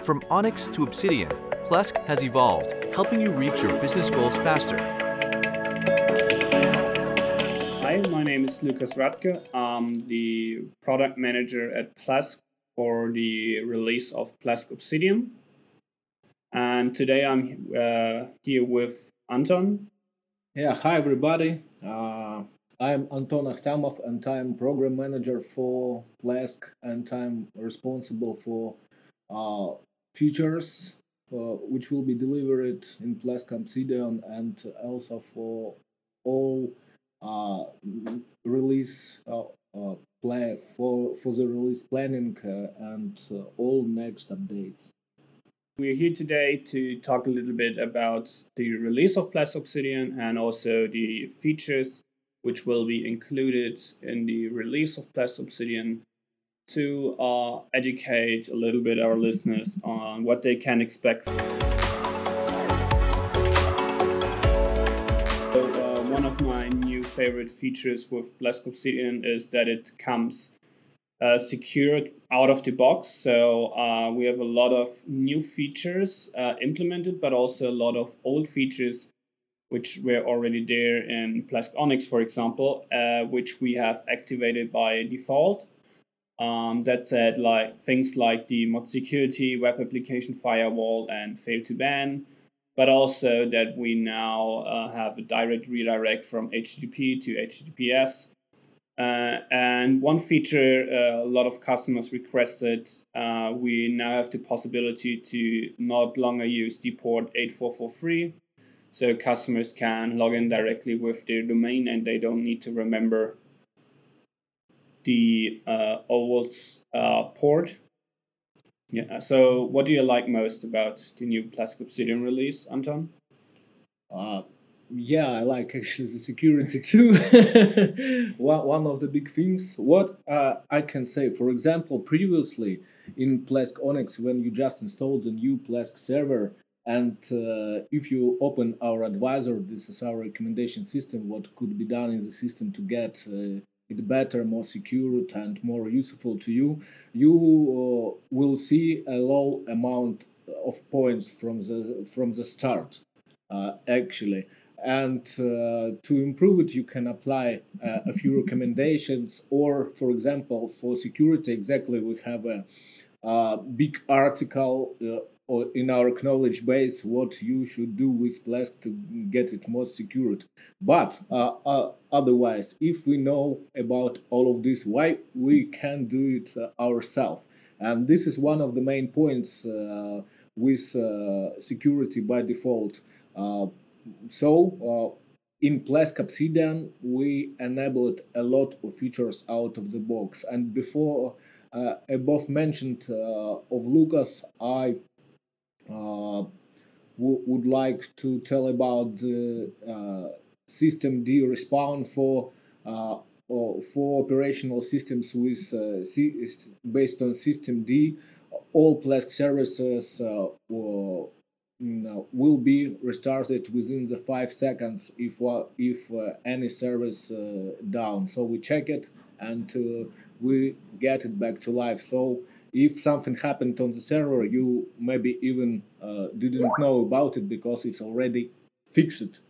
From Onyx to Obsidian, Plesk has evolved, helping you reach your business goals faster. Hi, my name is Lukas Radke. I'm the product manager at Plesk for the release of Plesk Obsidian. And today I'm here with Anton. Yeah, hi everybody. I'm Anton Akhtamov and I'm program manager for Plesk and I'm responsible for features which will be delivered in Plesk Obsidian and also for all release for the release planning and all next updates. We're here today to talk a little bit about the release of Plesk Obsidian and also the features which will be included in the release of Plesk Obsidian to educate a little bit our listeners on what they can expect. So, one of my new favorite features with Plesk Obsidian is that it comes secured out of the box. So we have a lot of new features implemented, but also a lot of old features which were already there in Plesk Onyx, for example, which we have activated by default. That said, like things like the mod security, web application firewall, and fail to ban, but also that we now have a direct redirect from HTTP to HTTPS. And one feature a lot of customers requested, we now have the possibility to not longer use the port 8443. So customers can log in directly with their domain and they don't need to remember the old port. Yeah. So what do you like most about the new Plesk Obsidian release, Anton? Yeah, I like actually the security too. One of the big things. What I can say, for example, previously in Plesk Onyx, when you just installed the new Plesk server, and if you open our advisor, this is our recommendation system, what could be done in the system to get it better, more secure, and more useful to you, you will see a low amount of points from the start. Actually, and to improve it you can apply a few recommendations, or for example for security exactly we have a big article or in our knowledge base what you should do with Plesk to get it more secured. But otherwise, if we know about all of this, why we can do it ourselves? And this is one of the main points with security by default. In Plesk Obsidian, we enabled a lot of features out of the box. And before above mentioned of Lukas, I would like to tell about the system D respawn for operational systems with based on system D. All Plesk services will be restarted within the 5 seconds if any service down. So we check it and we get it back to life. So if something happened on the server, you maybe even didn't know about it because it's already fixed.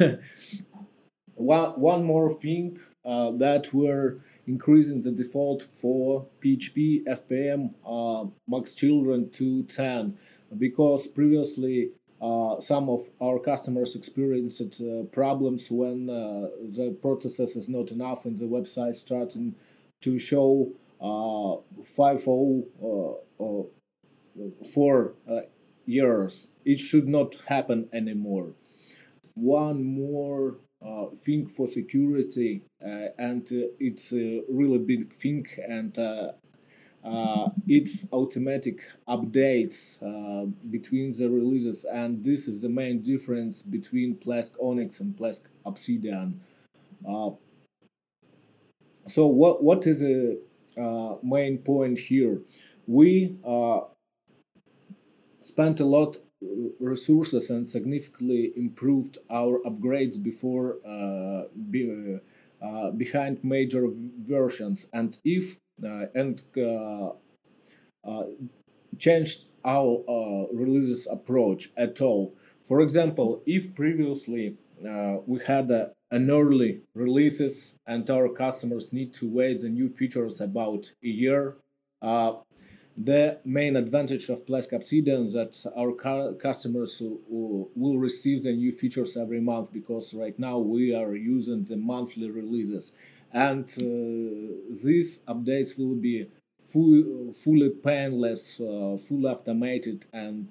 One more thing that we're increasing the default for PHP FPM max children to 10, because previously some of our customers experienced problems when the processes is not enough and the website starting to show 504 years. It should not happen anymore. One more thing for security, and it's a really big thing, and it's automatic updates between the releases, and this is the main difference between Plesk Onyx and Plesk Obsidian. So what is the main point here? We spent a lot resources and significantly improved our upgrades before behind major versions, and if and changed our releases approach at all. For example, if previously we had an early releases and our customers need to wait the new features about a year, uh, the main advantage of Plesk Obsidian that our customers will receive the new features every month, because right now we are using the monthly releases, and these updates will be fully painless, fully automated, and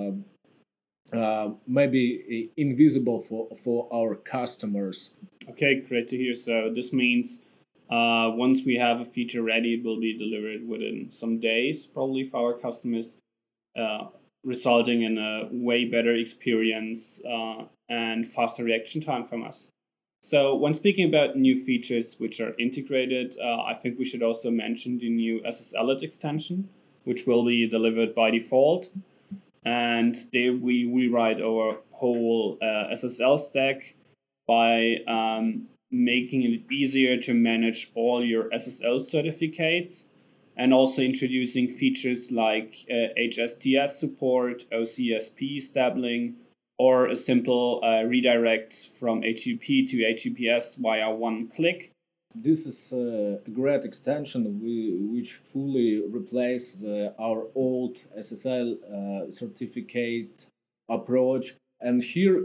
maybe invisible for our customers. Okay, great to hear. So this means once we have a feature ready, it will be delivered within some days, probably for our customers, uh, resulting in a way better experience and faster reaction time from us. So when speaking about new features which are integrated, I think we should also mention the new SSL extension, which will be delivered by default. And there we rewrite our whole SSL stack by making it easier to manage all your SSL certificates, and also introducing features like HSTS support, OCSP stabling, or a simple redirect from HTTP to HTTPS via one click. This is a great extension which fully replaces our old SSL certificate approach. And here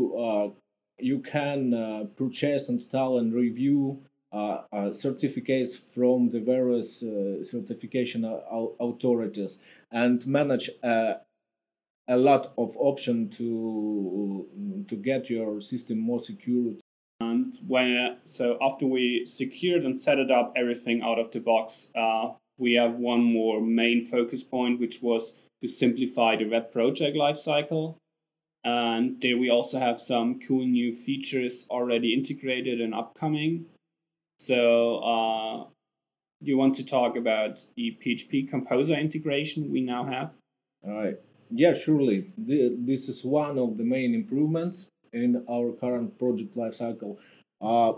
you can purchase, install, and review certificates from the various certification authorities, and manage a lot of option to get your system more secure. And so after we secured and set it up, everything out of the box, we have one more main focus point, which was to simplify the web project lifecycle. And there we also have some cool new features already integrated and upcoming. So you want to talk about the PHP Composer integration we now have? All right. Yeah, surely. This is one of the main improvements in our current project lifecycle. Uh,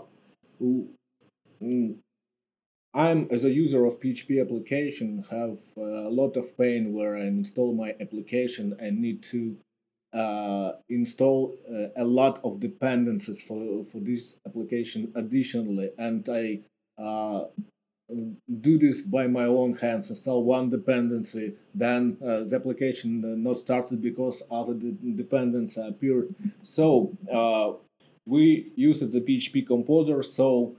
mm, I'm, as a user of PHP application, have a lot of pain where I install my application and need to install a lot of dependencies for this application additionally, and I uh, do this by my own hands, install one dependency, then the application not started because other dependencies appeared. So we use the PHP Composer, so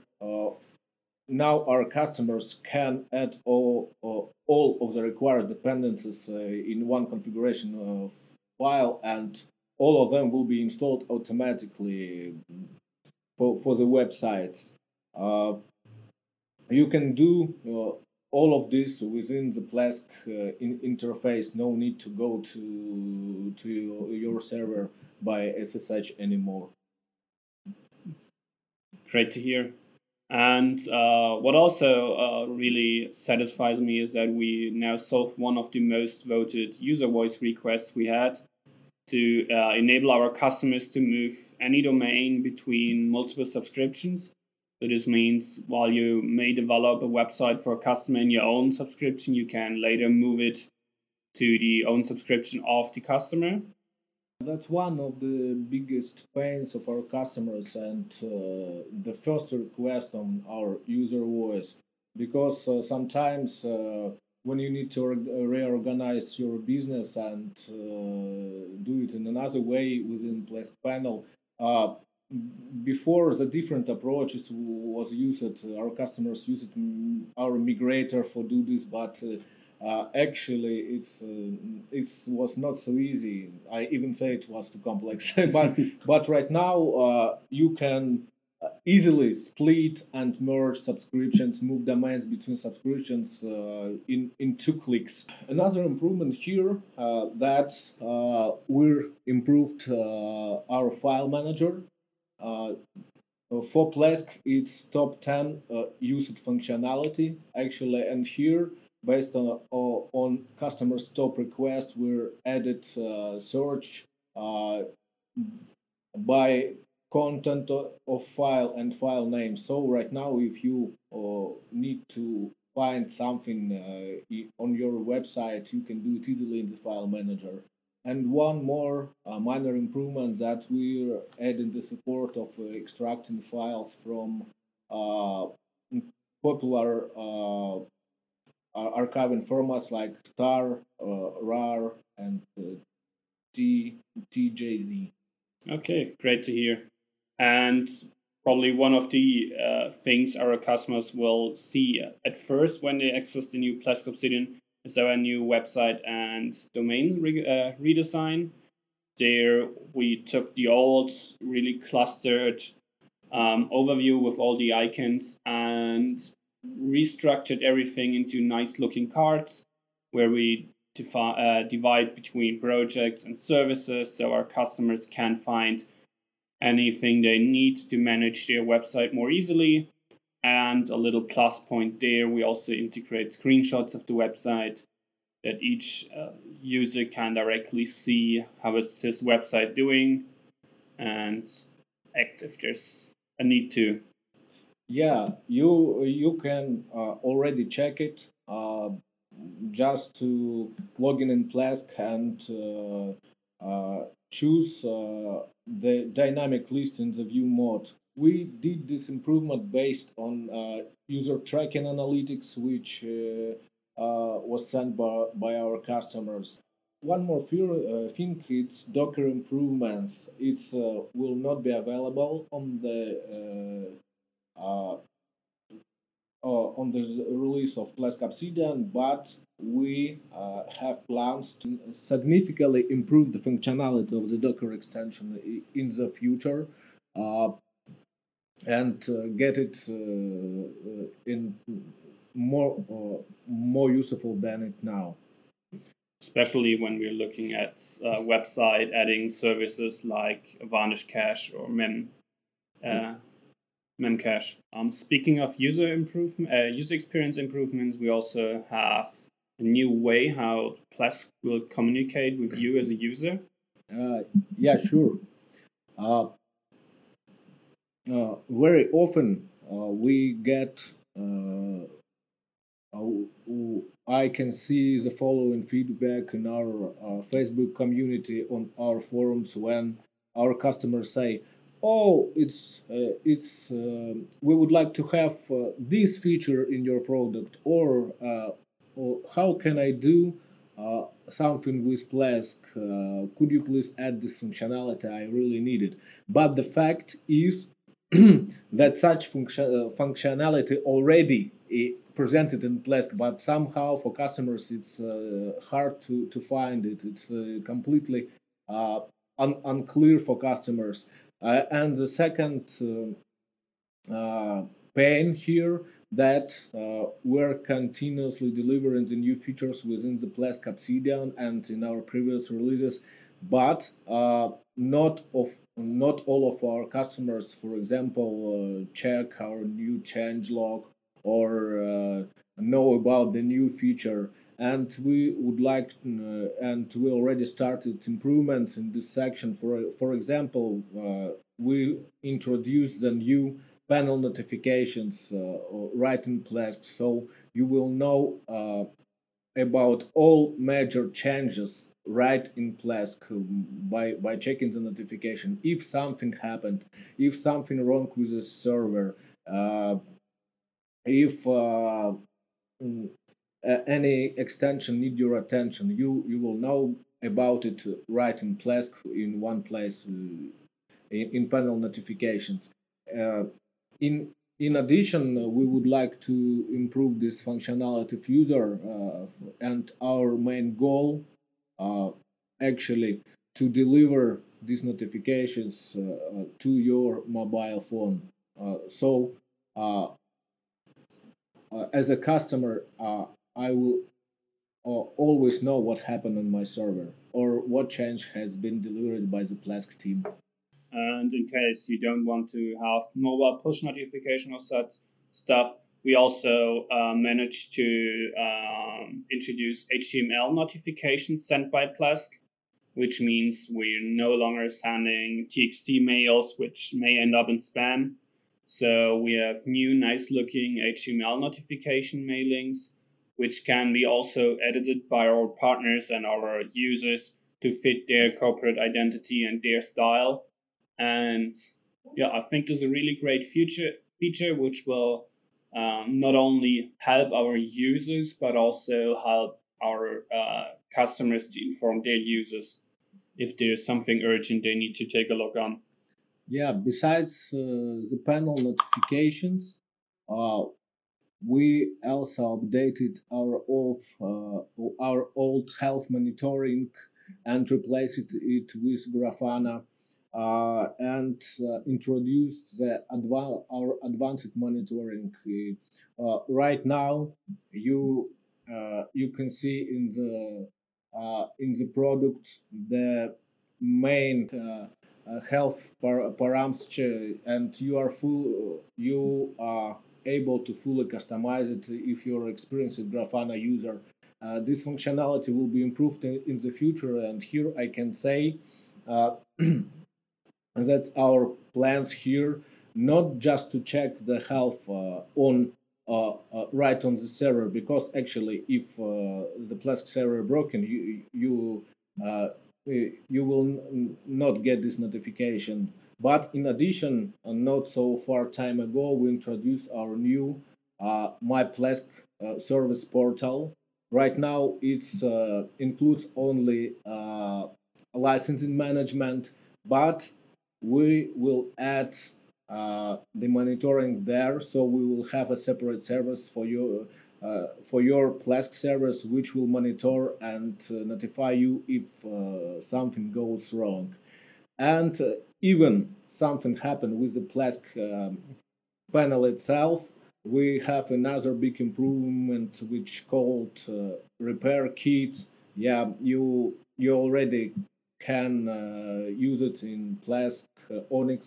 now our customers can add all of the required dependencies in one configuration file, and all of them will be installed automatically for the websites. Uh, you can do all of this within the Plesk interface. No need to go to your server by SSH anymore. Great to hear. And what also really satisfies me is that we now solved one of the most voted user voice requests we had to enable our customers to move any domain between multiple subscriptions. So this means while you may develop a website for a customer in your own subscription, you can later move it to the own subscription of the customer. That's one of the biggest pains of our customers, and the first request on our user voice, because sometimes when you need to reorganize your business and do it in another way within Plesk panel, before the different approaches was used, our customers used our migrator for do this, but actually it was not so easy. I even say it was too complex. But right now you can easily split and merge subscriptions, move domains between subscriptions in 2 clicks. Another improvement here that we improved our file manager. Uh, for Plesk, it's top 10 used functionality actually, and here, based on customers' top request, we added search by content of file and file name. So right now, if you need to find something on your website, you can do it easily in the file manager. And one more minor improvement that we're adding the support of extracting files from uh, popular archiving formats like tar, rar, and TJZ. Okay, great to hear. And probably one of the things our customers will see at first when they access the new Plesk Obsidian is our new website and domain redesign. There we took the old, really clustered overview with all the icons and restructured everything into nice looking cards where we divide between projects and services so our customers can find anything they need to manage their website more easily. And a little plus point there, we also integrate screenshots of the website that each user can directly see how is his website doing and act if there's a need to. Yeah, you can already check it just to log in Plesk and choose the dynamic list in the view mode. We did this improvement based on user tracking analytics, which was sent by our customers. One more thing, it's Docker improvements. It's will not be available uh, on the release of Plesk Obsidian, but we have plans to significantly improve the functionality of the Docker extension in the future uh, and get it in more useful than it now. Especially when we're looking at website adding services like Varnish Cache or Memcache. Speaking of user experience improvements, we also have a new way how Plesk will communicate with you as a user. Yeah, sure. Uh, very often we get I can see the following feedback in our Facebook community on our forums when our customers say, "Oh, we would like to have this feature in your product," or "How can I do something with Plesk? Could you please add this functionality? I really need it." But the fact is that such functionality already presented in Plesk, but somehow for customers it's hard to find it. It's completely unclear for customers. And the second pain here that we're continuously delivering the new features within the Plesk Obsidian and in our previous releases, but not all of our customers, for example, check our new change log or know about the new feature. And we would like, and we already started improvements in this section. For example, we introduced the new panel notifications right in Plesk, so you will know about all major changes right in Plesk by checking the notification. If something happened, if something wrong with the server, if any extension need your attention, you will know about it right in Plesk in one place in panel notifications. Uh, in addition, we would like to improve this functionality further, and our main goal actually to deliver these notifications to your mobile phone. So, as a customer, I will always know what happened on my server or what change has been delivered by the Plesk team. And in case you don't want to have mobile push notification or such stuff, we also managed to introduce HTML notifications sent by Plesk, which means we're no longer sending TXT mails, which may end up in spam. So we have new nice looking HTML notification mailings, which can be also edited by our partners and our users to fit their corporate identity and their style. And yeah, I think there's a really great feature which will not only help our users but also help our customers to inform their users if there's something urgent they need to take a look on. Yeah, besides the panel notifications, uh, we also updated our old health monitoring and replaced it with Grafana and introduced our advanced monitoring. Right now, you can see in the product the main health parameters, and you are able to fully customize it if you're experienced Grafana user. This functionality will be improved in the future, and here I can say uh, that's our plans here, not just to check the health on right on the server, because actually if the Plesk server broken, you will not get this notification. But in addition, not so far time ago, we introduced our new My Plesk service portal. Right now, it includes only licensing management, but we will add the monitoring there, so we will have a separate service for your Plesk service, which will monitor and notify you if something goes wrong. And even something happened with the Plesk panel itself, we have another big improvement which called repair kit. Yeah, you already can use it in Plesk Onyx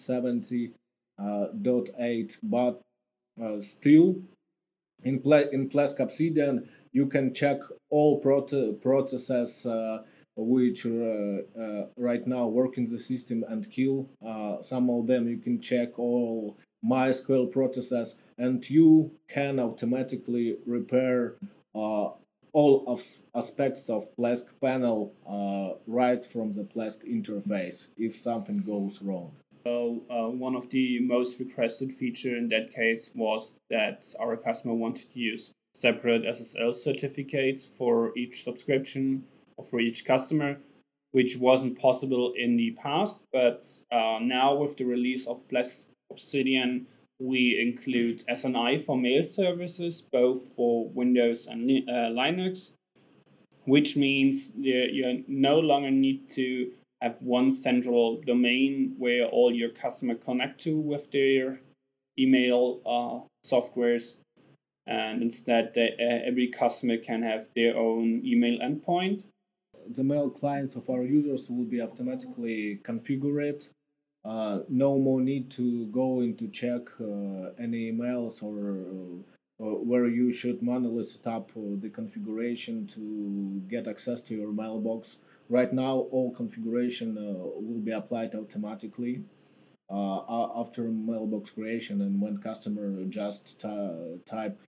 70.8, but still in Plesk Obsidian you can check all processes which right now work in the system and kill some of them. You can check all MySQL processes, and you can automatically repair all of aspects of Plesk panel right from the Plesk interface if something goes wrong. So one of the most requested feature in that case was that our customer wanted to use separate SSL certificates for each subscription or for each customer, which wasn't possible in the past. But now with the release of Plesk Obsidian, we include SNI for mail services, both for Windows and Linux, which means you no longer need to have one central domain where all your customer connect to with their email softwares, and instead every customer can have their own email endpoint. The mail clients of our users will be automatically configured. No more need to go in to check any emails or where you should manually set up the configuration to get access to your mailbox. Right now, all configuration will be applied automatically after mailbox creation, and when customer just type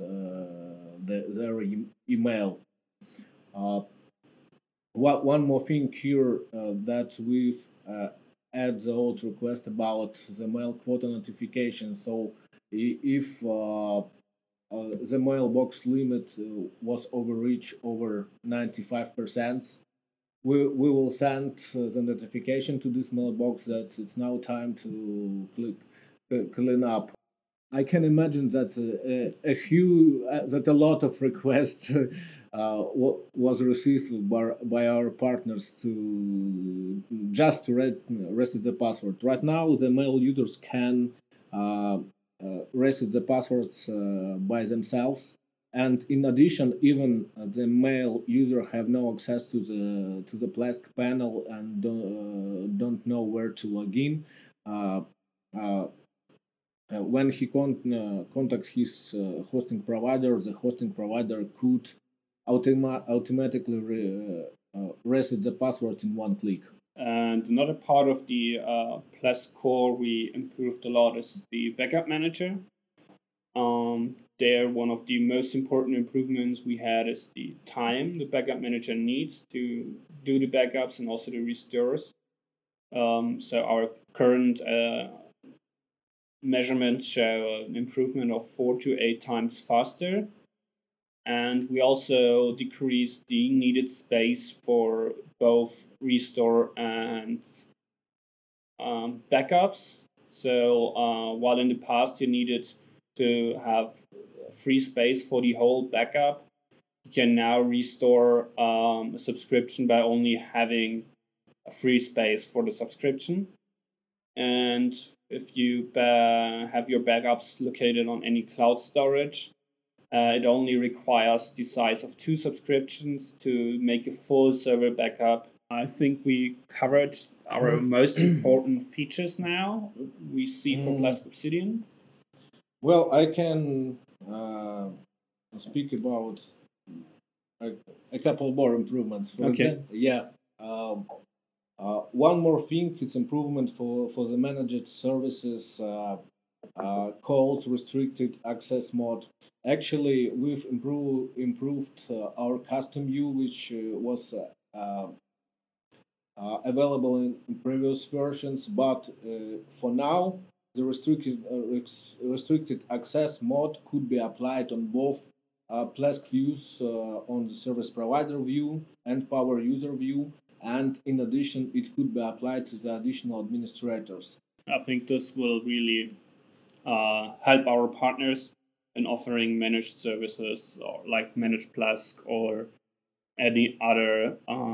their email. Uh, one more thing here that we've add the old request about the mail quota notification. So if the mailbox limit was overreached over 95%, we will send the notification to this mailbox that it's now time to clean up. I can imagine that that a lot of requests was received by our partners to just to reset the password. Right now, the mail users can reset the passwords by themselves, and in addition, even the mail user have no access to the Plesk panel and don't know where to log in. Uh, uh, when he contact his hosting provider, the hosting provider could automatically reset the password in one click. And another part of the Plesk core we improved a lot is the backup manager. There, one of the most important improvements we had is the time the backup manager needs to do the backups and also the restores. So our current measurements show an improvement of 4 to 8 times faster. And we also decreased the needed space for both restore and backups. So while in the past you needed to have free space for the whole backup, you can now restore a subscription by only having a free space for the subscription. And if you have your backups located on any cloud storage, it only requires the size of 2 subscriptions to make a full server backup. I think we covered our most important features now we see for Plesk Obsidian. Well, I can speak about a couple more improvements. For example, one more thing, it's improvement for the managed services calls restricted access mode. Actually, we've improved our custom view, which was available in previous versions, but for now, the restricted access mode could be applied on both Plesk views on the service provider view and power user view, and in addition, it could be applied to the additional administrators. I think this will really help our partners in offering managed services or like Managed Plesk or any other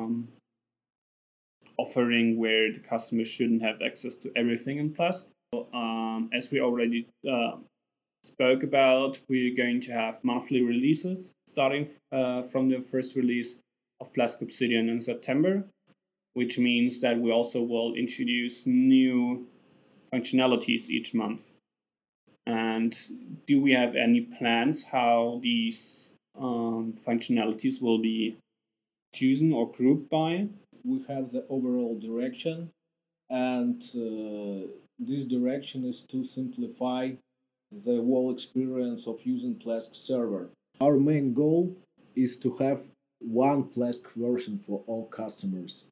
offering where the customer shouldn't have access to everything in Plesk. As we already spoke about, we're going to have monthly releases starting from the first release of Plesk Obsidian in September, which means that we also will introduce new functionalities each month. And do we have any plans how these functionalities will be chosen or grouped by? We have the overall direction, and this direction is to simplify the whole experience of using Plesk server. Our main goal is to have one Plesk version for all customers.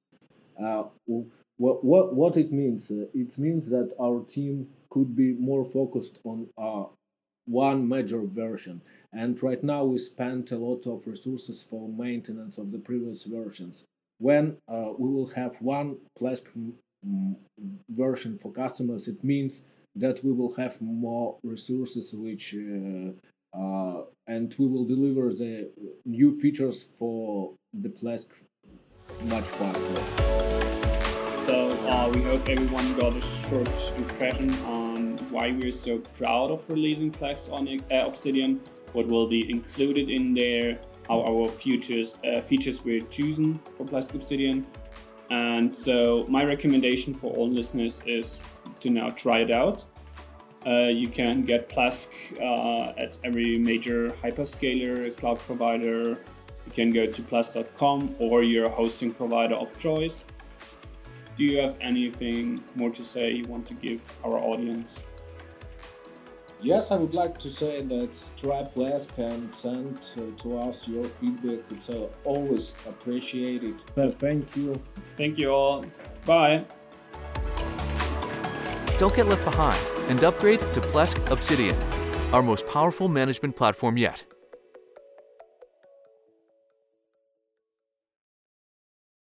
What it means? It means that our team could be more focused on one major version. And right now we spend a lot of resources for maintenance of the previous versions. When we will have one Plesk version for customers, it means that we will have more resources which and we will deliver the new features for the Plesk much faster. So we hope everyone got a short impression on why we're so proud of releasing Plesk on Obsidian, what will be included in there, how our features we're choosing for Plesk Obsidian. And so my recommendation for all listeners is to now try it out. You can get Plesk at every major hyperscaler, cloud provider. You can go to plesk.com or your hosting provider of choice. Do you have anything more to say you want to give our audience? Yes, I would like to say that try Plesk and send to us your feedback. It's always appreciated. Thank you. Thank you all. Bye. Don't get left behind and upgrade to Plesk Obsidian, our most powerful management platform yet.